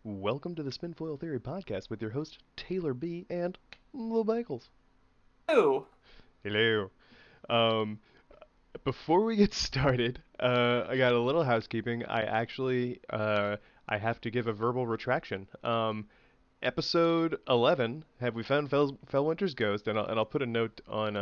Welcome to the Spinfoil Theory podcast with your host Taylor B and Lil Bagels. Oh, Hello. Um, Before we get started, I got a little housekeeping. I have to give a verbal retraction. Episode 11, have we found Fellwinter's ghost? And I'll put a note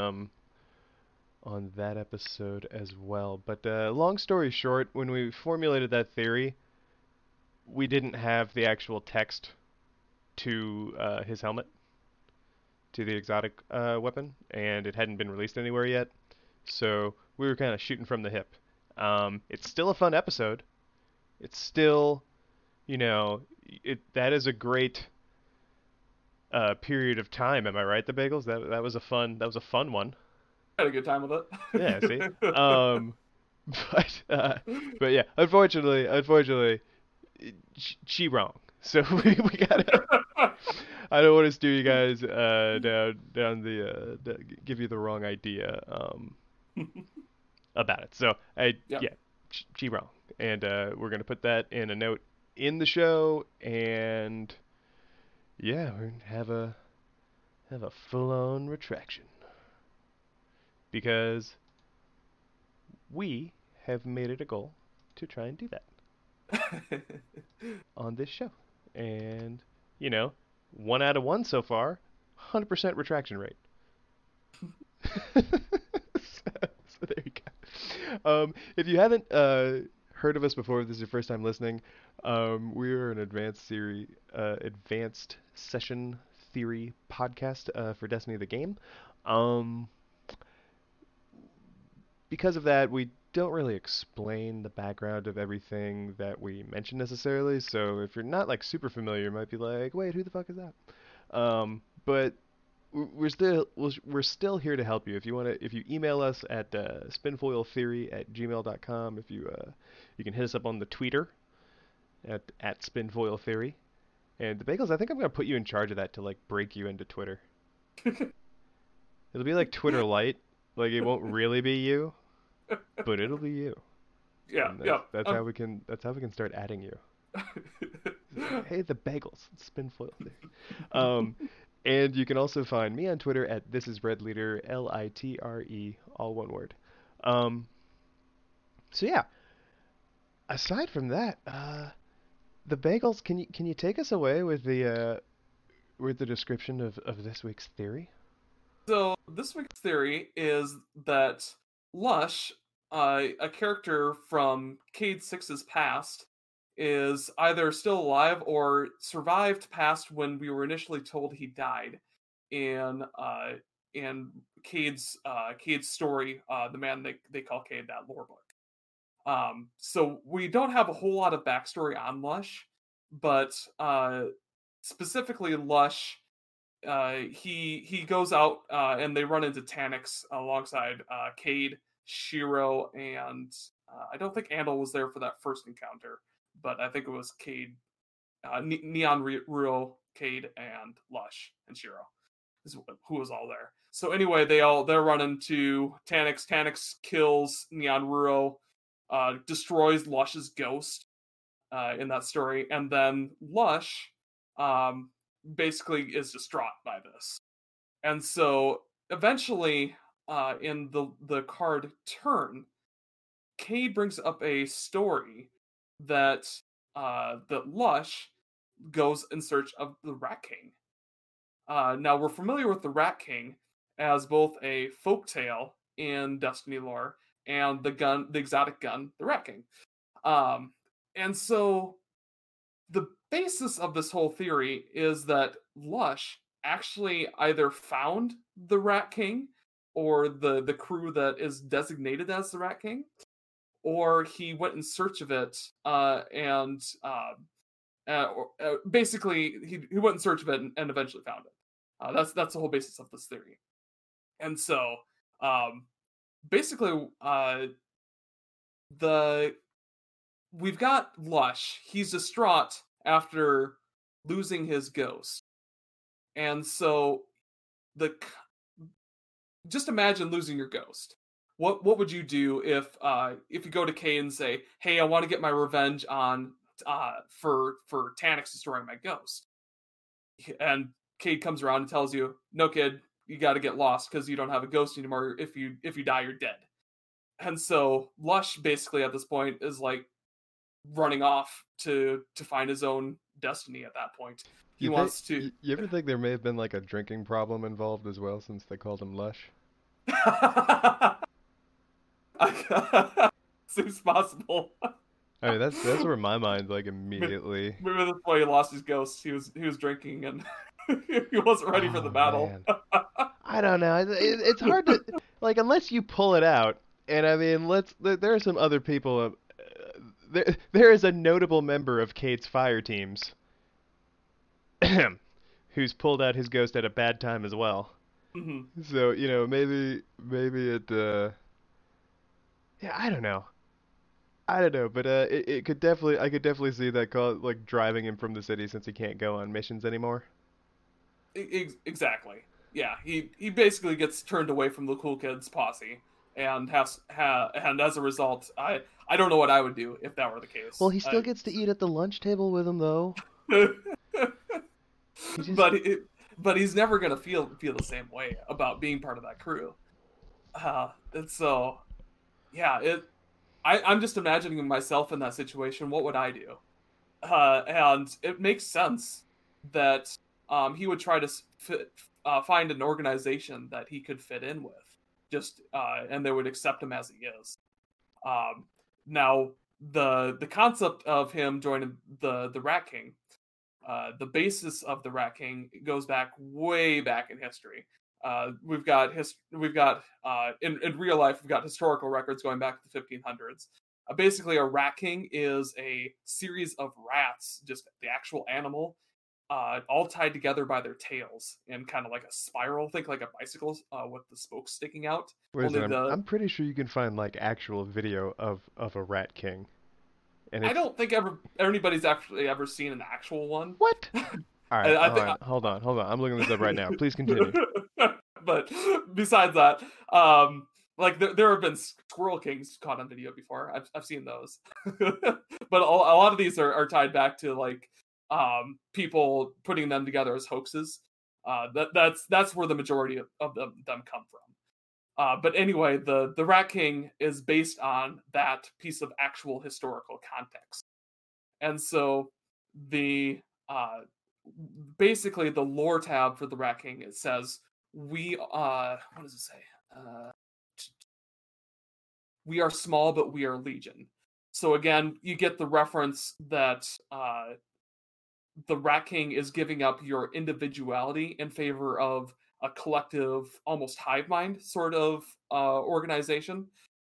on that episode as well. But long story short, when we formulated that theory, we didn't have the actual text to his helmet, to the exotic weapon, and it hadn't been released anywhere yet. So we were kind of shooting from the hip. It's still a fun episode. It's still, that is a great period of time. Am I right, the Bagels? That was a fun one. had a good time with Yeah, see. it. Um, but but yeah, unfortunately, she wrong. So we gotta. I don't want to steer you guys down give you the wrong idea about it. So Yep. yeah, she wrong, and we're gonna put that in a note in the show, and yeah, we're gonna have a full-on retraction because we have made it a goal to try and do that on this show, and you know, 1 out of 1 so far, 100% retraction rate. So there you go. If you haven't heard of us before, if this is your first time listening, we are an advanced session theory podcast for Destiny the game. Um, because of that, we don't really explain the background of everything that we mention necessarily. So if you're not like super familiar, you might be like, "Wait, who the fuck is that?" But we're still here to help you. If you email us at spinfoiltheory@gmail.com. If you can hit us up on the Twitter at spinfoiltheory. And the Bagels, I think I'm gonna put you in charge of that to like break you into Twitter. It'll be like Twitter Lite, like it won't really be you, but it'll be you. Yeah, And yeah. that's how we can start adding you. Hey, the Bagels, Spinfoil Theory. Um, And you can also find me on Twitter at thisisredleader, Litre, all one word. Um, so yeah, aside from that, the bagels. Can you take us away with the description of this week's theory? So this week's theory is that Lush, a character from Cade Six's past, is either still alive or survived past when we were initially told he died in Cade's story, the man they call Cade, that lore book. So we don't have a whole lot of backstory on Lush, but specifically Lush, he goes out and they run into Taniks alongside Cade, Shiro, and I don't think Andal was there for that first encounter, but I think it was Cade, Neon Ruo, Cade, and Lush and Shiro is who was all there. So anyway, they're running to Taniks. Taniks kills Neon Ruo, destroys Lush's ghost in that story, and then Lush um, basically is distraught by this, and so eventually, in the card turn, Cade brings up a story that that Lush goes in search of the Rat King. Now we're familiar with the Rat King as both a folktale in Destiny lore and the exotic gun, the Rat King. Um, and so the basis of this whole theory is that Lush actually either found the Rat King or the crew that is designated as the Rat King, or he went in search of it and basically he went in search of it and eventually found it. That's the whole basis of this theory. And so um, basically the we've got Lush. He's distraught after losing his ghost. And so the just imagine losing your ghost. What would you do if you go to Kay and say, "Hey, I want to get my revenge on for Taniks destroying my ghost. And Cade comes around and tells you, no, kid, you got to get lost because you don't have a ghost anymore. If you die, you're dead. And so Lush basically at this point is like running off to find his own destiny at that point. He wants to. You ever think there may have been like a drinking problem involved as well, since they called him Lush? Seems possible. I mean, that's where my mind like immediately. Maybe that's why he lost his ghost. He was drinking and he wasn't ready for the battle. Man. I don't know. It's hard to like unless you pull it out. And I mean, there are some other people. There is a notable member of Cade's fire teams who's pulled out his ghost at a bad time as well. Mm-hmm. So maybe it. Yeah, I don't know, but it could definitely I could definitely see that like driving him from the city since he can't go on missions anymore. Exactly. Yeah, he basically gets turned away from the cool kids posse, and and as a result, I don't know what I would do if that were the case. Well, he still gets to eat at the lunch table with him though. But he's never gonna feel the same way about being part of that crew. And so, yeah, I'm just imagining myself in that situation. What would I do? And it makes sense that he would try to find an organization that he could fit in with, and they would accept him as he is. Now, the concept of him joining the Rat King, the basis of the Rat King goes way back in history. We've got in real life, we've got historical records going back to the 1500s. Basically, a Rat King is a series of rats, just the actual animal, all tied together by their tails in kind of like a spiral. Think like a bicycle with the spokes sticking out. I'm pretty sure you can find like actual video of a Rat King. And I don't think anybody's actually ever seen an actual one. What? All right, hold on. I'm looking this up right now. Please continue. But besides that, like there have been Squirrel Kings caught on video before. I've seen those, but a lot of these are tied back to like people putting them together as hoaxes. That's where the majority of them come from. But anyway, the Rat King is based on that piece of actual historical context, and so basically the lore tab for the Rat King, it says what does it say? We are small, but we are legion. So again, you get the reference that the Rat King is giving up your individuality in favor of a collective, almost hive mind sort of organization.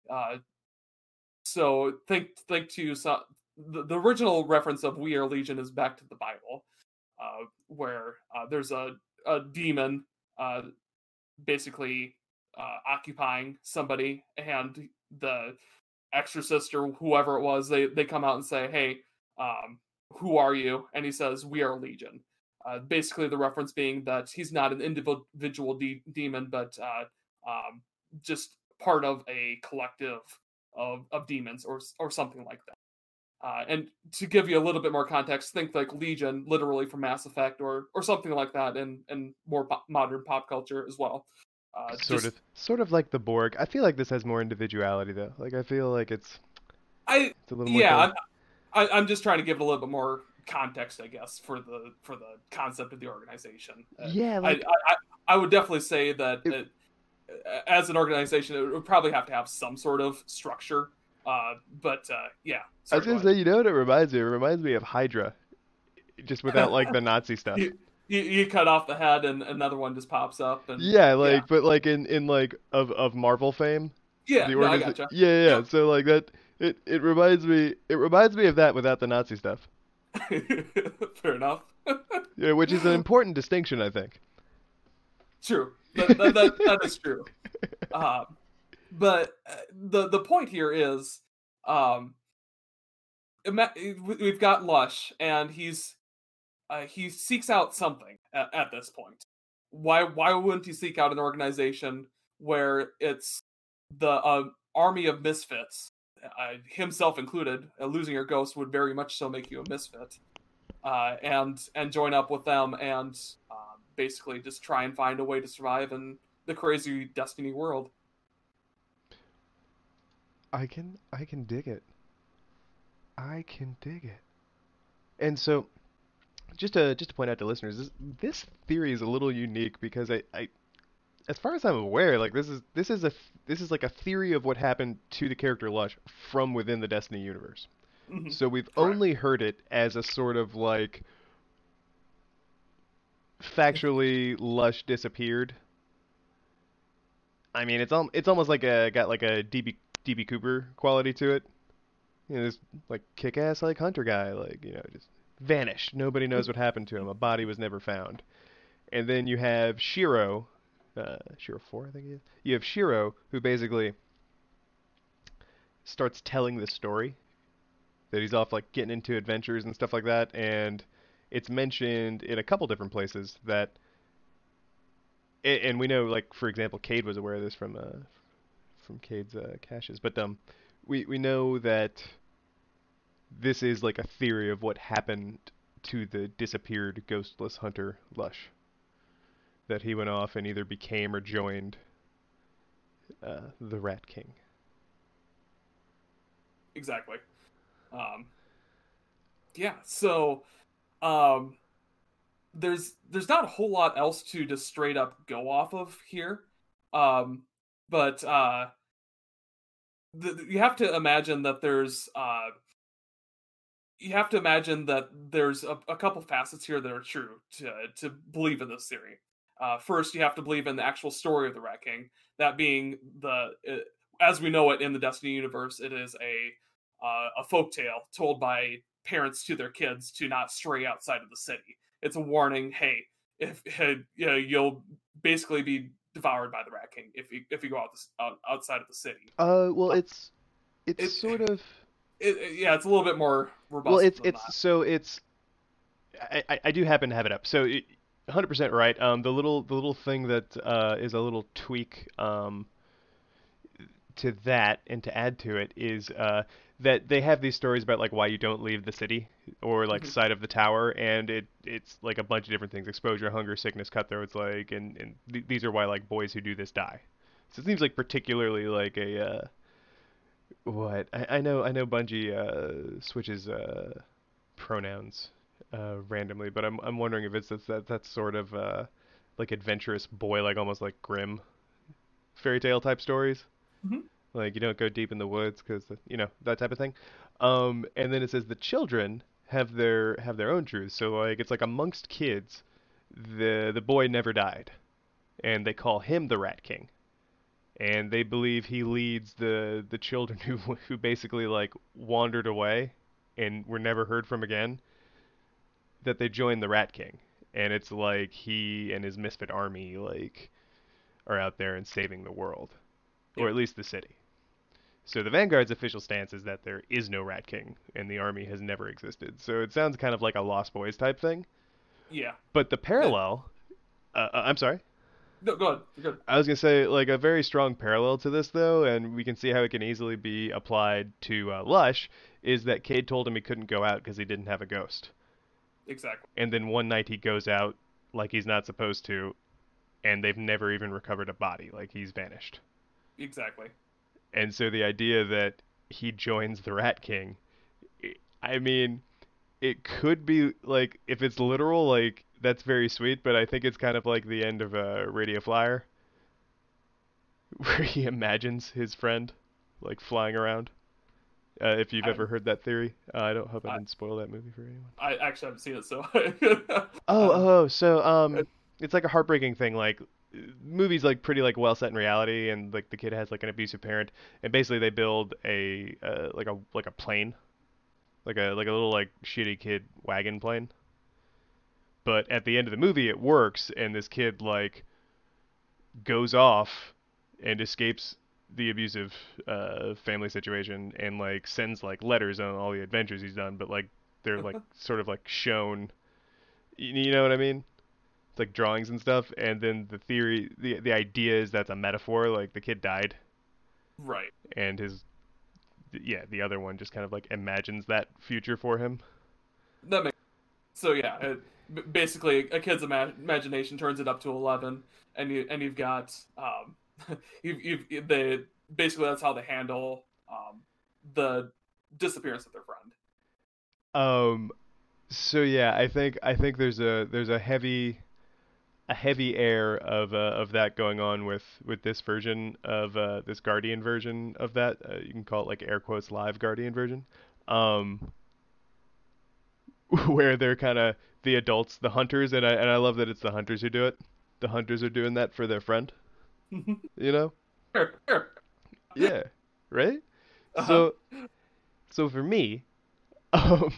So think to the original reference of "we are legion" is back to the Bible, where there's a demon basically occupying somebody, and the exorcist or whoever it was, they come out and say, "Hey, who are you?" And he says, "We are legion." Basically, the reference being that he's not an individual demon, but just part of a collective of demons or something like that. And to give you a little bit more context, think like Legion, literally from Mass Effect, or something like that in more modern pop culture as well. Sort of like the Borg. I feel like this has more individuality though. Like I feel like it's a little more. Yeah, I'm just trying to give it a little bit more context, I guess, for the concept of the organization. Yeah, like, I would definitely say that as an organization, it would probably have to have some sort of structure. But yeah. I was gonna say, you know what it reminds me? It reminds me of Hydra, just without like the Nazi stuff. You cut off the head and another one just pops up. And, but like in like of Marvel fame. Yeah, I gotcha. Yeah. So like that, it reminds me of that without the Nazi stuff. Fair enough. Yeah, which is an important distinction, I think. True. That is true. But the point here is, we've got Lush, and he seeks out something at this point. Why wouldn't he seek out an organization where it's the army of misfits himself included, losing your ghost would very much so make you a misfit. And join up with them and basically just try and find a way to survive in the crazy Destiny world. I can dig it. I can dig it. And so, just to point out to listeners, this theory is a little unique because as far as I'm aware, like this is like a theory of what happened to the character Lush from within the Destiny universe. Mm-hmm. So we've Correct. only heard it as a sort of like factually Lush disappeared. I mean, it's almost like got like a DB Cooper quality to it. This like kick-ass like hunter guy, like just vanished. Nobody knows what happened to him. A body was never found. And then you have Shiro, Shiro 4, I think he is. You have Shiro, who basically starts telling the story that he's off like getting into adventures and stuff like that, and it's mentioned in a couple different places that, and we know like for example, Cade was aware of this from Cade's caches, but we know that this is like a theory of what happened to the disappeared ghostless hunter Lush. That he went off and either became or joined the Rat King. Exactly. Um, yeah. So um, there's not a whole lot else to just straight up go off of here. Um, but you have to imagine that there's a couple facets here that are true to believe in this theory. First, you have to believe in the actual story of the Rat King. That being as we know it in the Destiny universe, it is a folktale told by parents to their kids to not stray outside of the city. It's a warning. Hey, if you'll basically be devoured by the Rat King if you go outside of the city. Well, Uh, it's it, sort of yeah, it's a little bit more well, robust than it's so it's I do happen to have it up. So 100% right. The little thing that is a little tweak to that and to add to it is that they have these stories about like why you don't leave the city or like that. side of the tower, and it's like a bunch of different things: exposure, hunger, sickness, cutthroats, like, and these are why like boys who do this die. So it seems like particularly like a what I know Bungie switches pronouns randomly, but I'm wondering if it's that sort of like adventurous boy, like almost like grim fairy tale type stories. Hmm. Like you don't go deep in the woods because that type of thing. And then it says the children have their own truths. So like it's like amongst kids, the boy never died, and they call him the Rat King. And they believe he leads the children who basically like wandered away and were never heard from again. That they join the Rat King, and it's like he and his misfit army like are out there and saving the world, or Yep. at least the city. So the Vanguard's official stance is that there is no Rat King, and the army has never existed. So it sounds kind of like a Lost Boys type thing. Yeah. But the That, parallel, I'm sorry, no, go ahead. You're good. I was gonna say like a very strong parallel to this though, and we can see how it can easily be applied to Lush, is that Cade told him he couldn't go out because he didn't have a ghost. Exactly. And then one night he goes out like he's not supposed to, and they've never even recovered a body, like he's vanished. Exactly. And so the idea that he joins the Rat King, I mean, it could be like if it's literal, like that's very sweet, but I think it's kind of like the end of a Radio Flyer, where he imagines his friend like flying around. If you've I ever heard that theory, I don't hope I I didn't spoil that movie for anyone. I actually haven't seen it, so Oh, um, so uh, it's like a heartbreaking thing. Like, movie's like pretty like well set in reality, and like the kid has like an abusive parent, and basically they build a like a plane, like a little like shitty kid wagon plane. But at the end of the movie, it works, and this kid like goes off and escapes the abusive family situation, and like sends like letters on all the adventures he's done, but like they're like sort of like shown. You know what I mean? It's like drawings and stuff, and then the idea is that's a metaphor. Like the kid died, right. and his yeah, the other one just kind of like imagines that future for him. That makes so yeah. Basically, a kid's imagination turns it up to 11, and you've got they basically that's how they handle the disappearance of their friend. Um, so yeah, I think there's a heavy air of that going on with this version of this Guardian version of that. You can call it like air quotes live Guardian version. Um, where they're kind of the adults, the hunters, and I love that it's the hunters who do it. The hunters are doing that for their friend, you know? Sure, sure. Yeah, right? Uh-huh. So for me, um,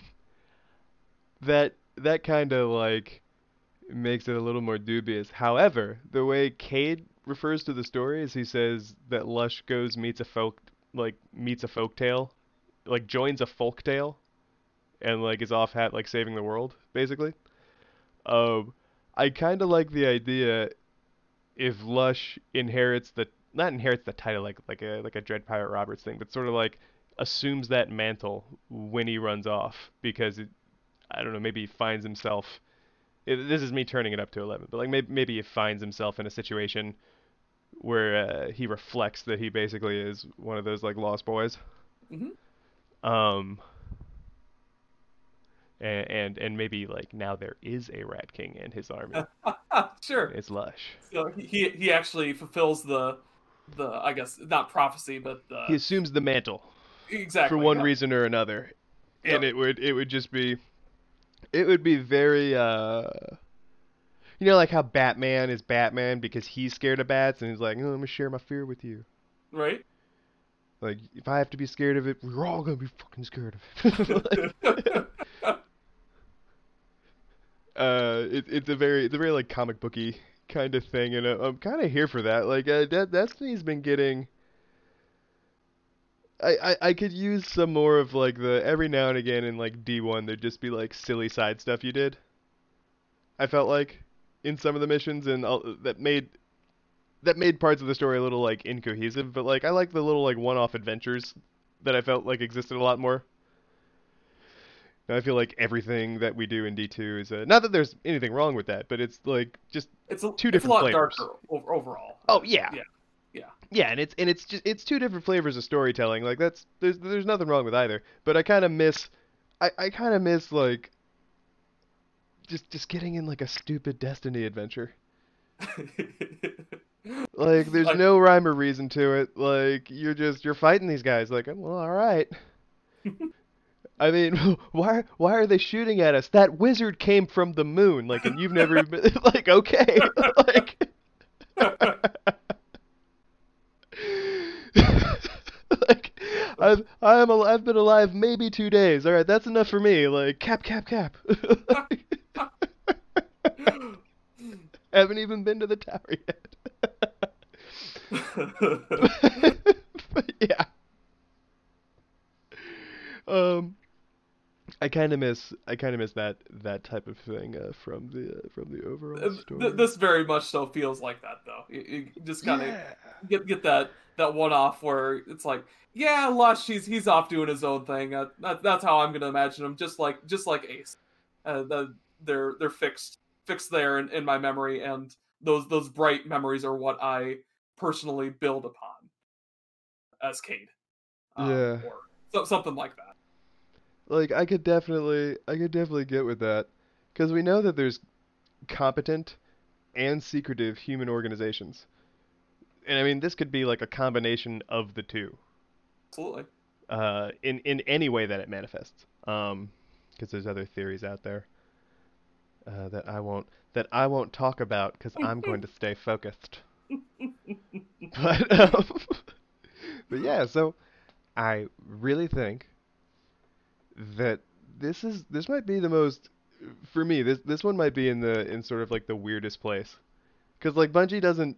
that kind of like makes it a little more dubious. However, the way Cade refers to the story is he says that Lush goes meets a folk tale, like joins a folk tale, and like is off hat like saving the world, basically. Um, I kind of like the idea if Lush inherits the not inherits the title like a Dread Pirate Roberts thing, but sort of like assumes that mantle when he runs off because I don't know, maybe he finds himself. This is me turning it up to 11, but like maybe he finds himself in a situation where he reflects that he basically is one of those like lost boys. Hmm. Um, and maybe like now there is a Rat King and his army. Sure. It's Lush. So he actually fulfills the I guess not prophecy, but He the assumes the mantle for exactly. one Yep. reason or another, and Yep. it would just be it would be very like how Batman is Batman because he's scared of bats and he's like, oh, I'm gonna share my fear with you. Right. Like if I have to be scared of it, we're all gonna be fucking scared of it. Like, it's a very like comic booky kind of thing, and I'm kind of here for that. Like Destiny's been getting. I could use some more of like the every now and again in like D1 there'd just be like silly side stuff you did. I felt like in some of the missions and that made parts of the story a little like incohesive, but like I like the little like one-off adventures that I felt like existed a lot more. And I feel like everything that we do in D2 is not that there's anything wrong with that, but it's like just two It's a different lot flavors. darker overall, Oh but yeah. yeah, yeah. Yeah, and it's just it's two different flavors of storytelling. Like there's nothing wrong with either. But I kind of miss like just getting in like a stupid Destiny adventure. Like there's Like no rhyme or reason to it. Like you're fighting these guys. Like well, all right. I mean, why are they shooting at us? That wizard came from the moon. Like, and you've never been like okay, like. Like I've been alive maybe 2 days. All right, that's enough for me. Like cap cap cap. Haven't even been to the tower yet. But yeah. Um, I kind of miss that type of thing from the overall story. this very much so feels like that though. You just kind of Yeah. get that one off where it's like, yeah, Lush, he's off doing his own thing. That's how I'm gonna imagine him. Just like Ace, they're fixed there in my memory, and those bright memories are what I personally build upon as Cade, Yeah. or something like that. Like I could definitely get with that because we know that there's competent and secretive human organizations. And I mean this could be like a combination of the two. Absolutely. In any way that it manifests. Because there's other theories out there that I won't talk about because I'm going to stay focused. But but yeah, so I really think that this might be the most for me. This one might be in sort of like the weirdest place because like Bungie doesn't.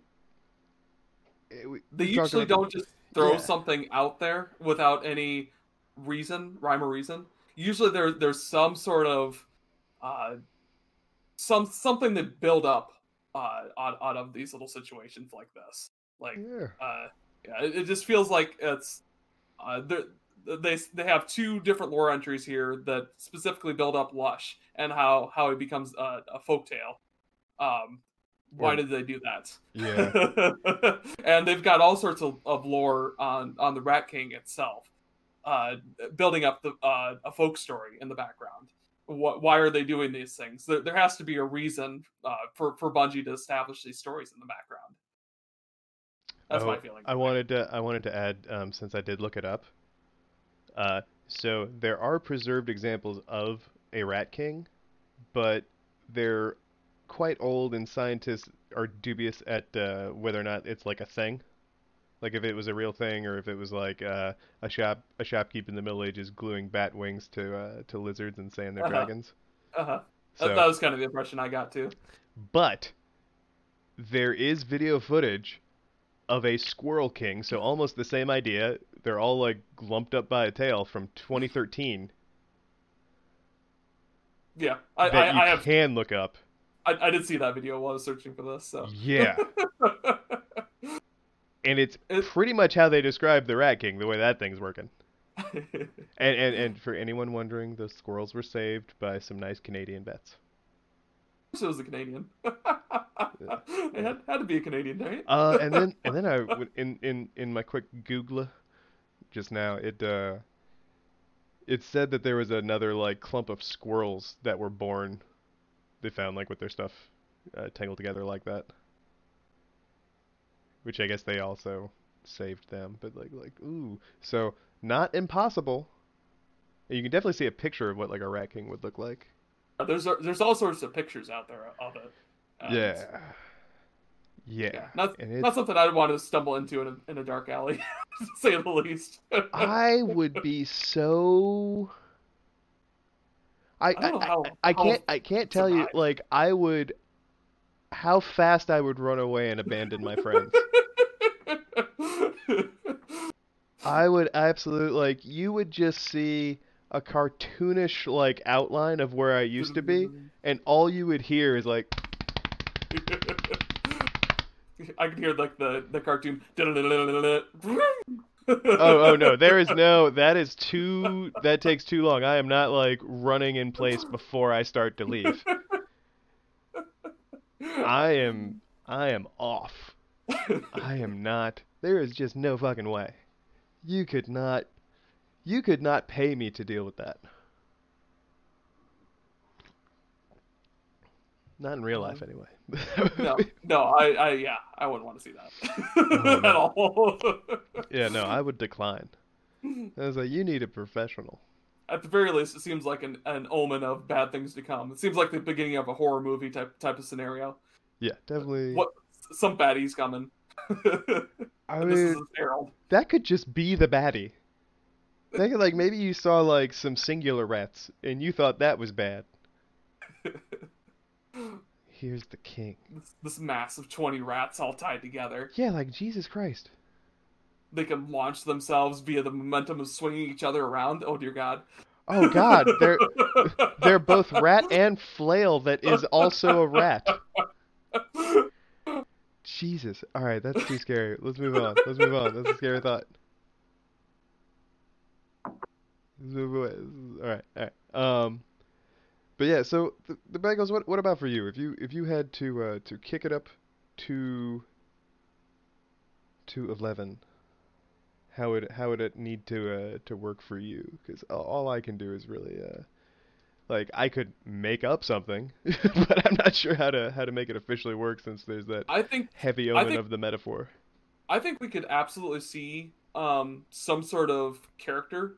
They We've talked usually about this. don't just throw Yeah. something out there without any rhyme or reason. Usually there's some sort of uh, something that build up out of these little situations like this. Like Yeah. yeah, it just feels like it's there. they have two different lore entries here that specifically build up Lush and how it becomes a folktale. Um, why Or did they do yeah. that? And they've got all sorts of lore on the Rat King itself, uh, building up a folk story in the background. Why are they doing these things? There has to be a reason for Bungie to establish these stories in the background. That's my Oh, feeling. I wanted to add, since I did look it up. So there are preserved examples of a rat king, but they're quite old, and scientists are dubious at whether or not it's like a thing. Like if it was a real thing, or if it was like a shopkeep in the Middle Ages gluing bat wings to lizards and saying they're Uh huh. dragons. Uh huh. That So, was kind of the impression I got too. but there is video footage of a squirrel king, so almost the same idea. They're all like lumped up by a tail from 2013 Yeah, that you I have. can look up. I did see that video while I was searching for this. So. Yeah, and it's it, pretty much how they describe the Rat King, the way that thing's working. And for anyone wondering, the squirrels were saved by some nice Canadian vets. it was a Canadian. Yeah. It had to be a Canadian, right? And then in my quick Google just now, it said that there was another like clump of squirrels that were born. They found like with their stuff tangled together like that, which I guess they also saved them. But like ooh, so not impossible. You can definitely see a picture of what like a rat king would look like. There's all sorts of pictures out there of it. And, Yeah, yeah, yeah, not and not it's something I'd want to stumble into in a dark alley, to say the least. I would be so I don't know how I can't tell you survive. like I would how fast I would run away and abandon my friends. I would absolutely like you would just see a cartoonish like outline of where I used to be, and all you would hear is like I could hear like the cartoon. oh no, there is no that takes too long. I am not like running in place before I start to leave. I am off. I am not. There is just no fucking way. You could not you could not pay me to deal with that. Not in real life anyway. No, yeah, I wouldn't want to see Oh that at no. all. Yeah, no, I would decline. I was like, you need a professional. At the very least, it seems like an omen of bad things to come. It seems like the beginning of a horror movie type of scenario. Yeah, definitely. What some baddie's coming, I and this is mean, his herald. that could just be the baddie. Think like maybe you saw like some singular rats and you thought that was bad. Here's the king. This mass of 20 rats all tied together. Yeah, like Jesus Christ. They can launch themselves via the momentum of swinging each other around. Oh dear God. Oh God, they're both rat and flail that is also a rat. Jesus. All right, that's too scary. Let's move on. Let's move on. That's a scary thought. Let's move away. All right, all right. But yeah. So the Bengals. What about for you? If you had to kick it up to 11, how would it need to work for you? Because all I can do is really like I could make up something, but I'm not sure how to make it officially work since there's that I think heavy I omen think of the metaphor. I think we could absolutely see some sort of character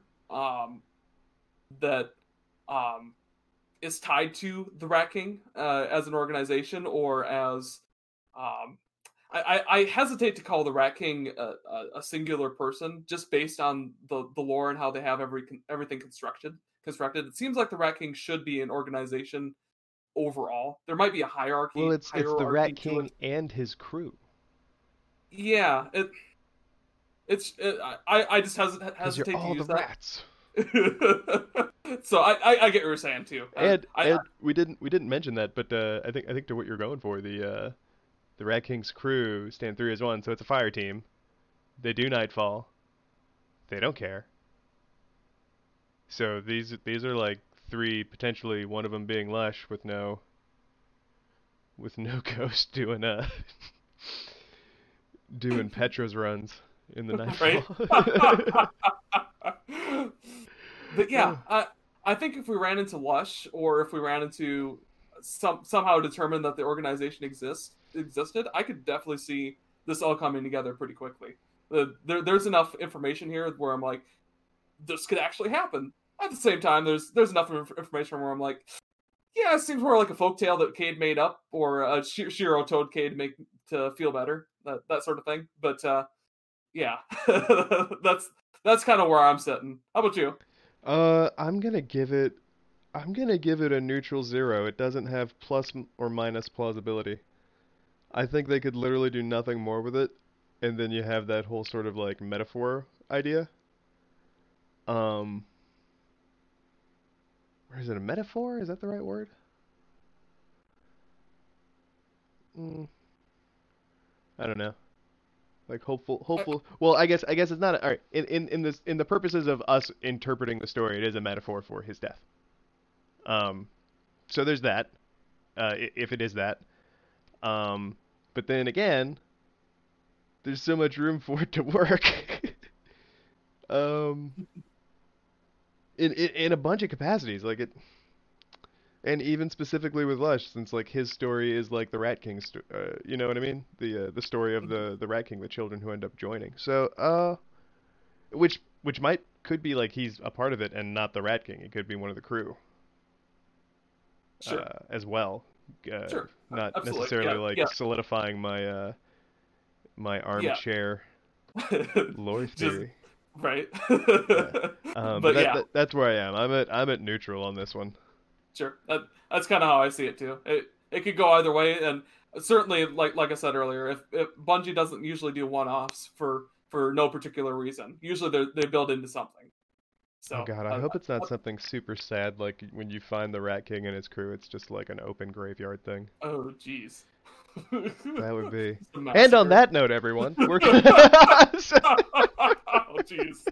that um is tied to the Rat King as an organization or as um I hesitate to call the Rat King a singular person just based on the lore and how they have everything constructed. It seems like the Rat King should be an organization overall. There might be a Well, it's the Rat hierarchy to King it. and his crew. Yeah, I just Because you're hesitate to all the use that. rats. So I get what you're saying too. And we didn't mention that, but I think to what you're going for, the Rat King's crew stand 3 as one, so it's a fire team. They do nightfall. They don't care. So these are like three, potentially one of them being Lush with no ghost doing Petra's runs in the Right? Nightfall. But yeah, Uh, I think if we ran into Lush, or if we ran into somehow determined that the organization existed, I could definitely see this all coming together pretty quickly. There's enough information here where I'm like, this could actually happen. At the same time, there's enough information where I'm like, yeah, it seems more like a folktale that Cade made up, or a Shiro told Cade to feel better, that sort of thing. But yeah, that's that's kind of where I'm sitting. How about you? I'm gonna give it a neutral 0. It doesn't have or minus plausibility. I think they could literally do nothing more with it, and then you have that whole sort of like metaphor idea. Um, or is it a metaphor? Is that the right word? Mm, I don't know. Like hopeful. Well, I guess it's not. All right. In the purposes of us interpreting the story, it is a metaphor for his death. Um, so there's that. If it is that. Um, but then again, there's so much room for it to work. um, in a bunch of capacities, like it, and even specifically with Lush, since like his story is like the Rat King, you know what I mean? The story of the Rat King, the children who end up joining. So which might could be like he's a part of it and not the Rat King. It could be one of the crew Sure, as well. sure, Not absolutely, necessarily yeah, like yeah, solidifying my yeah. armchair lore Just theory. right. Yeah. But But yeah, that's where I am. I'm at neutral on this one. sure. That's kind of how I see it too. It could go either way, and certainly, like I said earlier, if Bungie doesn't usually do one-offs for no particular reason, usually they build into something. Oh So, God, I hope it's not something super sad like when you find the Rat King and his crew, it's just like an open graveyard thing. oh jeez, That would be. it's a And on massacre. that note, everyone, we're Oh jeez.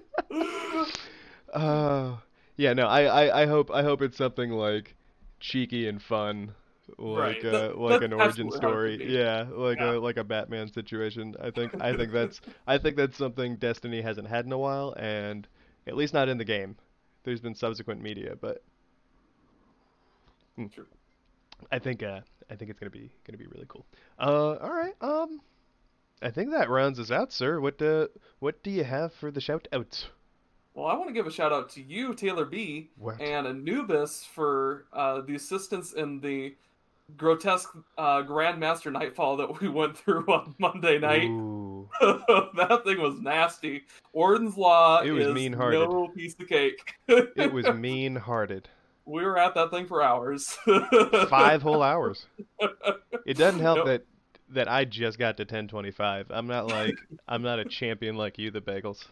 uh, yeah, no, I hope it's something like cheeky and fun, Right. like That's an origin absolutely how it could story. be. Yeah, Yeah. like a Batman situation. I think that's something Destiny hasn't had in a while, and at least not in the game. There's been subsequent media, but hmm, True. I think I think it's gonna be really cool. All right. I think that rounds us out, sir. What do you have for the shout outs? Well, I want to give a shout out to you, Taylor B, What? and Anubis for the assistance in the grotesque Grandmaster Nightfall that we went through on Monday night. Ooh, That thing was nasty. Orden's Law it was is mean-hearted. no piece of cake. It was mean-hearted. We were at that thing for hours. 5 whole hours. It doesn't help Yep. that I just got to 1025. I'm not a champion like you, the bagels.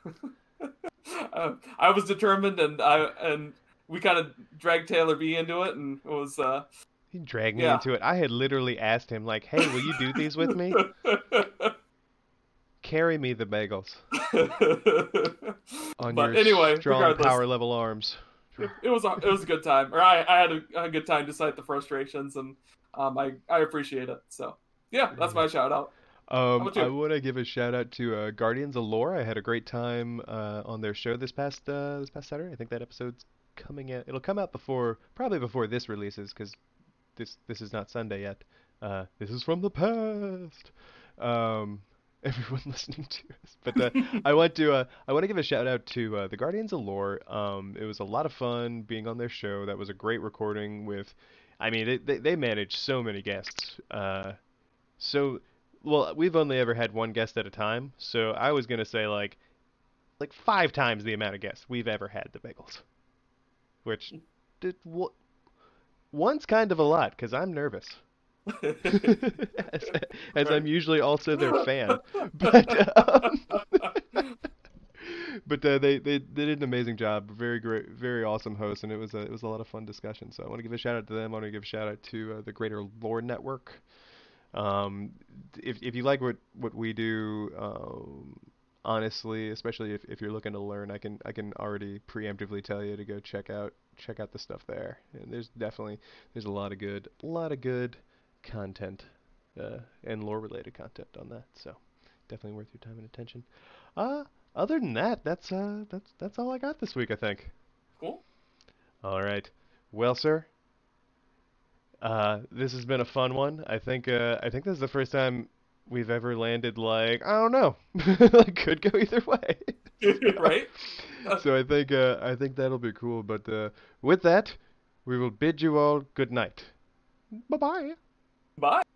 I was determined, and we kind of dragged Taylor B into it, and it was He dragged me yeah. into it. I had literally asked him like, "Hey, will you do these with me? Carry me the bagels on But your anyway, strong regardless, power level arms." it was a good time, or I had a good time despite the frustrations, and I appreciate it. So yeah, that's my shout out. How about I you? want to give a shout out to Guardians of Lore. I had a great time on their show this past Saturday. I think that episode's coming out. It'll come out probably before this releases because this is not Sunday yet. This is from the past. Um, everyone listening to us, but I want to give a shout out to the Guardians of Lore. It was a lot of fun being on their show. That was a great recording with. I mean, they manage so many guests. So, well, we've only ever had one guest at a time, so I was gonna say like 5 times the amount of guests we've ever had the Bagels, which did one's kind of a lot because I'm nervous, as, as Right. I'm usually also their fan, but they did an amazing job, very great, very awesome host, and it was a lot of fun discussion. So I want to give a shout out to them. I want to give a shout out to the Greater Lore Network. Um, if you like what we do honestly, especially if you're looking to learn, I can already preemptively tell you to go check out the stuff there. And there's a lot of good content and lore related content on that. So definitely worth your time and attention. Uh Other than that, that's all I got this week, I think. Cool. All right. Well, sir, this has been a fun one. I think this is the first time we've ever landed like I don't know. Like could go either way. So, Right? so I think that'll be cool. But with that, we will bid you all good night. Bye bye. Bye.